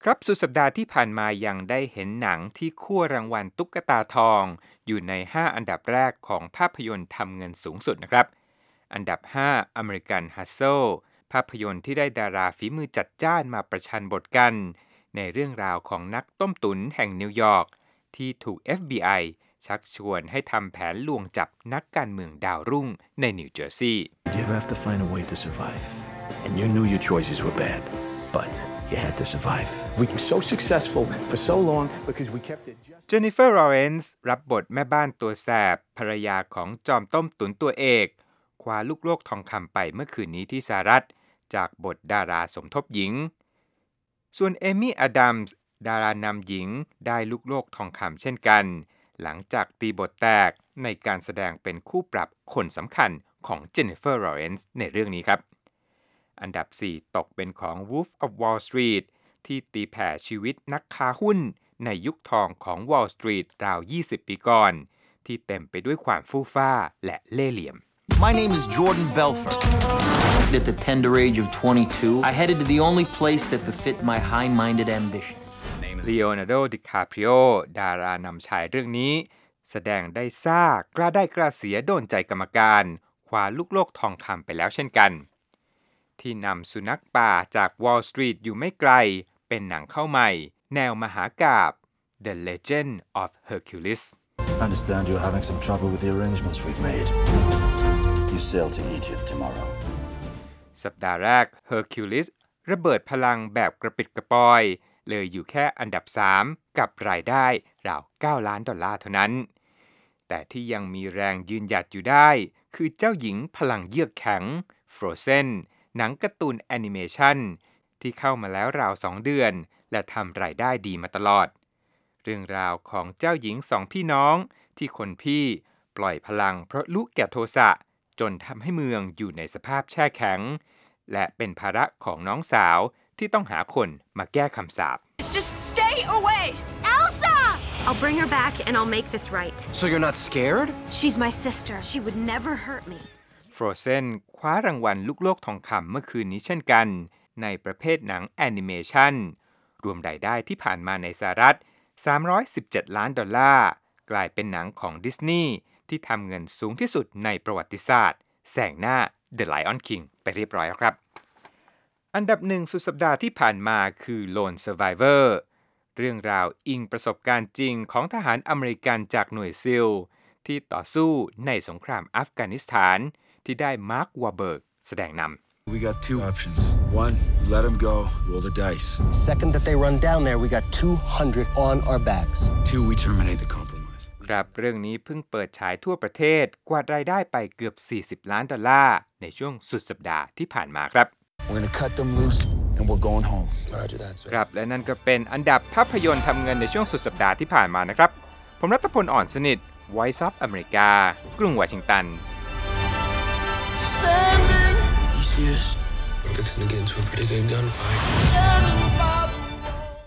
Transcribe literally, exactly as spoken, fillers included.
ครับสุดสัปดาห์ที่ผ่านมายังได้เห็นหนังที่คั่วรางวัลตุ๊กตาทองอยู่ในห้าอันดับแรกของภาพยนตร์ทำเงินสูงสุดนะครับอันดับห้า American Hustle ภาพยนตร์ที่ได้ดาราฝีมือจัดจ้านมาประชันบทกันในเรื่องราวของนักต้มตุ๋นแห่งนิวยอร์กที่ถูก เอฟ บี ไอ ชักชวนให้ทำแผนลวงจับนักการเมืองดาวรุ่งในนิวเจอร์ซีย์ You have to find a way to survive and you knew your choices were bad but you had to survive We were so successful for so long because we kept it just เจนนิเฟอร์ลอเรนซ์รับบทแม่บ้านตัวแสบภรรยาของจอมต้มตุ๋นตัวเอกคว้าลูกโลกทองคำไปเมื่อคืนนี้ที่สหรัฐจากบทดาราสมทบหญิงส่วนเอมี่อดัมส์ดารานำหญิงได้ลูกโลกทองคำเช่นกันหลังจากตีบทแตกในการแสดงเป็นคู่ปรับคนสำคัญของเจนนิเฟอร์ลอเรนซ์ในเรื่องนี้ครับอันดับสี่ตกเป็นของ Wolf of Wall Street ที่ตีแผ่ชีวิตนักค้าหุ้นในยุคทองของ Wall Street ราวยี่สิบปีก่อนที่เต็มไปด้วยความฟู่ฟ้าและเล่ห์เหลี่ยม My name is Jordan Belfort. At the tender age of twenty-two, I headed to the only place that befit my high-minded ambitions. ลีโอนาร์โด ดิคาปริโอดารานำชายเรื่องนี้แสดงได้ซ่ากล้าได้กล้าเสียโดนใจกรรมการคว้าลูกโลกทองคำไปแล้วเช่นกันที่นำสุนัขป่าจาก Wall Street อยู่ไม่ไกลเป็นหนังเข้าใหม่แนวมหากาพย์ The Legend of Hercules I understand you're having some trouble with the arrangements we've made You sail to Egypt tomorrow สัปดาห์แรก Hercules ระเบิดพลังแบบกระปิดกระปอยเลยอยู่แค่อันดับสามกับรายได้ราวเก้าล้านดอลลาร์เท่านั้นแต่ที่ยังมีแรงยืนหยัดอยู่ได้คือเจ้าหญิงพลังเยือกแข็ง Frozen หนังการ์ตูนแอนิเมชันที่เข้ามาแล้วราวสองเดือนและทำรายได้ดีมาตลอดเรื่องราวของเจ้าหญิงสองพี่น้องที่คนพี่ปล่อยพลังเพราะลุกแก่โทสะจนทำให้เมืองอยู่ในสภาพแช่แข็งและเป็นภาระของน้องสาวที่ต้องหาคนมาแก้คำสาป Just stay away! Elsa! I'll bring her back and I'll make this right. So you're not scared? She's my sister. She would never hurt me. Frozen คว้ารางวัลลูกโลกทองคำเมื่อคืนนี้เช่นกันในประเภทหนังแอนิเมชันรวมรายได้ที่ผ่านมาในสหรัฐสามร้อยสิบเจ็ดล้านดอลลาร์กลายเป็นหนังของดิสนีย์ที่ทำเงินสูงที่สุดในประวัติศาสตร์แซงหน้า The Lion King ไปเรียบร้อยแล้วครับอันดับหนึ่งสุดสัปดาห์ที่ผ่านมาคือ Lone Survivor เรื่องราวอิงประสบการณ์จริงของทหารอเมริกันจากหน่วยซีลที่ต่อสู้ในสงครามอัฟกานิสถานที่ได้มาร์ควาเบิร์กแสดงนำ We got two options. One, let them go, roll the dice. Second that they run down there, we got two hundred on our backs. Two, we terminate the compromise. ครับเรื่องนี้เพิ่งเปิดฉายทั่วประเทศกวาดรายได้ไปเกือบสี่สิบล้านดอลลาร์ในช่วงสุดสัปดาห์ที่ผ่านมาครับ We're gonna cut them loose and we're going home. Roger that, sir. ครับและนั่นก็เป็นอันดับภาพยนตร์ทำเงินในช่วงสุดสัปดาห์ที่ผ่านมานะครับผมรัตพลอ่อนสนิท Voice of America กรุงวอชิงตัน Standing! You see this? I'm fixing to get into a pretty good gunfight.